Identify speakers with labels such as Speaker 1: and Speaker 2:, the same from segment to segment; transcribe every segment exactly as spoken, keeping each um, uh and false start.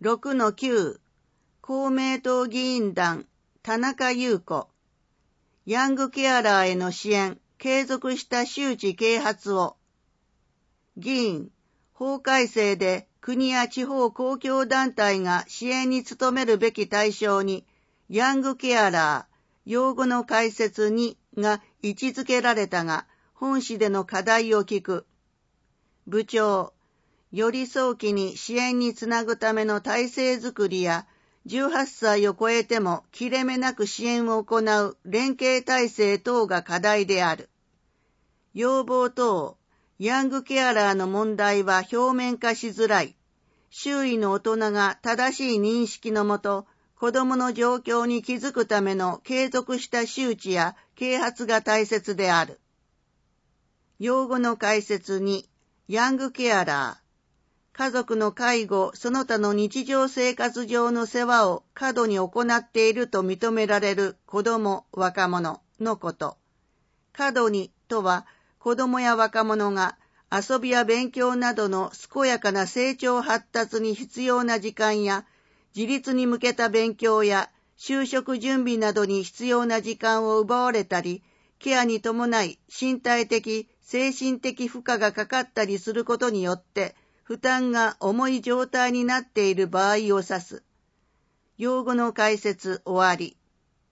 Speaker 1: ろくのきゅう 公明党議員団田中優子、ヤングケアラーへの支援、継続した周知啓発を。議員、法改正で国や地方公共団体が支援に努めるべき対象に、ヤングケアラー、用語の解説にが位置づけられたが、本市での課題を聞く。部長、より早期に支援につなぐための体制づくりや、じゅうはっさいを超えても切れ目なく支援を行う連携体制等が課題である。要望等、ヤングケアラーの問題は表面化しづらい。周囲の大人が正しい認識のもと、子どもの状況に気づくための継続した周知や啓発が大切である。用語の解説に、ヤングケアラー、家族の介護その他の日常生活上の世話を過度に行っていると認められる子ども、若者のこと。過度にとは、子どもや若者が遊びや勉強などの健やかな成長発達に必要な時間や、自立に向けた勉強や就職準備などに必要な時間を奪われたり、ケアに伴い身体的、精神的負荷がかかったりすることによって、負担が重い状態になっている場合を指す。用語の解説終わり。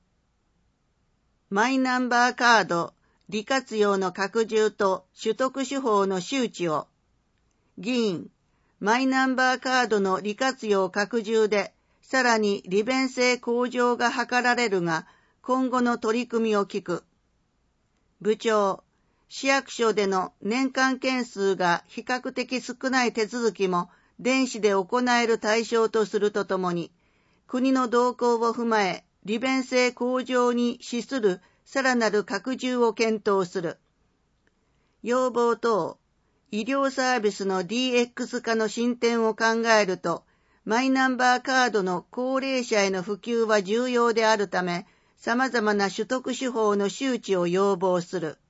Speaker 1: マイナンバーカード、利活用の拡充と取得手法の周知を。議員、マイナンバーカードの利活用拡充で、さらに利便性向上が図られるが、今後の取り組みを聞く。部長、市役所での年間件数が比較的少ない手続きも電子で行える対象とするとともに、国の動向を踏まえ、利便性向上に資するさらなる拡充を検討する。要望等、医療サービスの ディーエックス 化の進展を考えると、マイナンバーカードの高齢者への普及は重要であるため、様々な取得手法の周知を要望する。